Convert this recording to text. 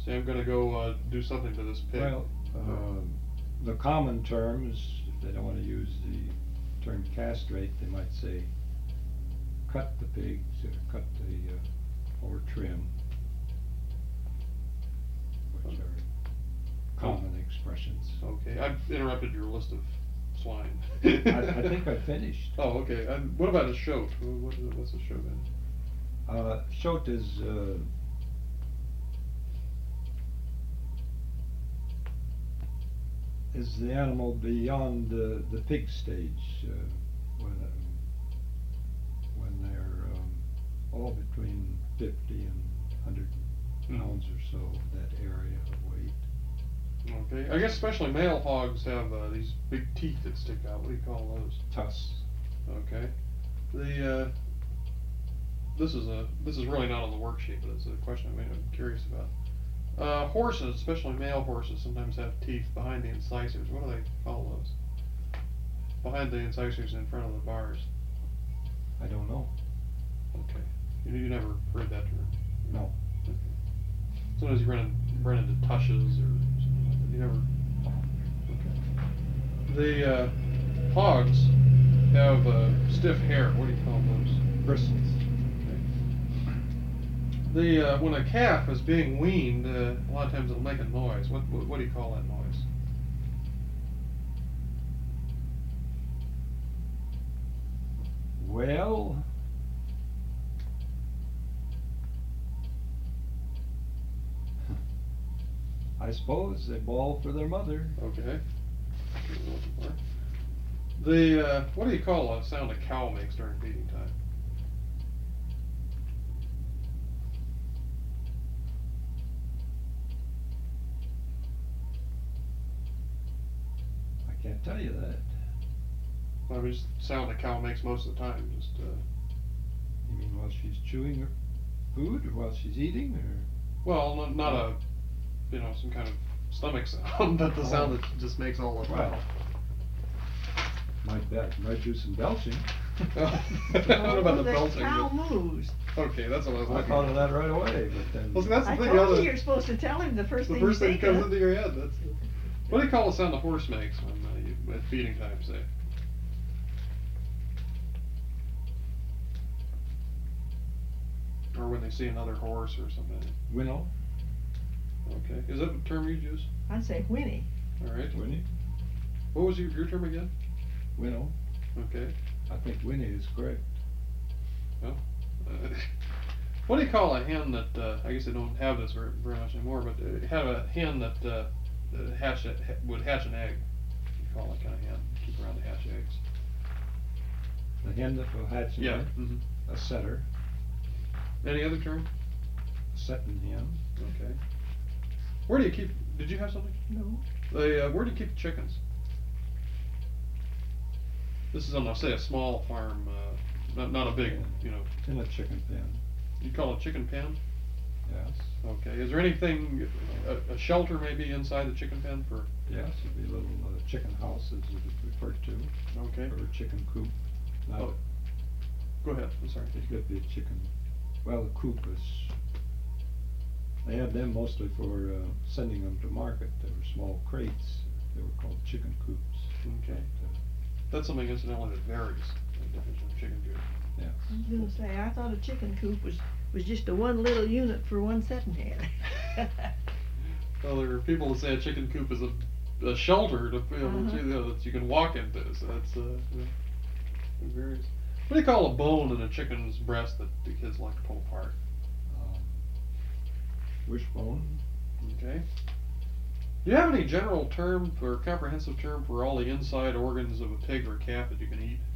Say I'm gonna go do something to this pig. Well, the common term is, if they don't want to use the term castrate, they might say cut the pigs or cut the or trim, which are common expressions. Okay, I've interrupted your list of swine. I think I finished. Oh, okay. What about a shoat? What's a shoat then? Shoat is the animal beyond the pig stage, when they're all between 50 and 100 pounds or so, that area of weight. Okay, I guess especially male hogs have these big teeth that stick out. What do you call those? Tusks. Okay. This is really not on the worksheet, but it's a question I'm curious about. Horses, especially male horses, sometimes have teeth behind the incisors. What do they call those? Behind the incisors in front of the bars. I don't know. Okay. You never heard that term? No. Okay. Sometimes you run into tushes or something like that. You never. Okay. The hogs have stiff hair. What do you call those? Bristles. When a calf is being weaned, a lot of times it'll make a noise. What do you call that noise? Well, I suppose they bawl for their mother. Okay. What do you call a sound a cow makes during feeding time? I can't tell you that. Well, I mean, just sound a cow makes most of the time. Just. You mean while she's chewing her food, or while she's eating, or? Well, not a, some kind of stomach sound, but the sound that just makes all the time. Might do some belching. What about the belching? Cow moves. Okay, that's what I was looking I thought of that right away, but then. Well, see, that's the I thing. told you you're supposed to tell him the first thing that you comes think into your head. That's. What do you call the sound a horse makes when at feeding time, say? Or when they see another horse or something. Winnow. Okay, is that a term you use? I'd say whinny. All right. Whinny. What was your term again? Winnow. Okay. I think whinny is correct. Well, what do you call a hen that, I guess they don't have this very much anymore, but have a hen that would hatch an egg? You call that kind of hen. Keep around to hatch eggs. The hen that will hatch an egg. Mm-hmm. A setter. Any other term? A setting hen. Okay. Where do you keep, did you have something? No. Where do you keep the chickens? This is on, say, a small farm, not a big, In a chicken pen. You call it a chicken pen? Yes. Okay. Is there anything, a shelter maybe inside the chicken pen for? Yes, it'd be a little chicken house, as it is referred to. Okay. Or a chicken coop. Oh. Go ahead. I'm sorry. It could be a chicken. Well, a coop is. They had them mostly for sending them to market. They were small crates. They were called chicken coops. Okay. That's something incidentally that varies in the definition of chicken coop. Yes. I was gonna say, I thought a chicken coop was just a one little unit for one setting hen. Well, there are people that say a chicken coop is a shelter to that you can walk into. So that's it varies. What do you call a bone in a chicken's breast that the kids like to pull apart? Wishbone. Okay. Do you have any general term or comprehensive term for all the inside organs of a pig or a calf that you can eat?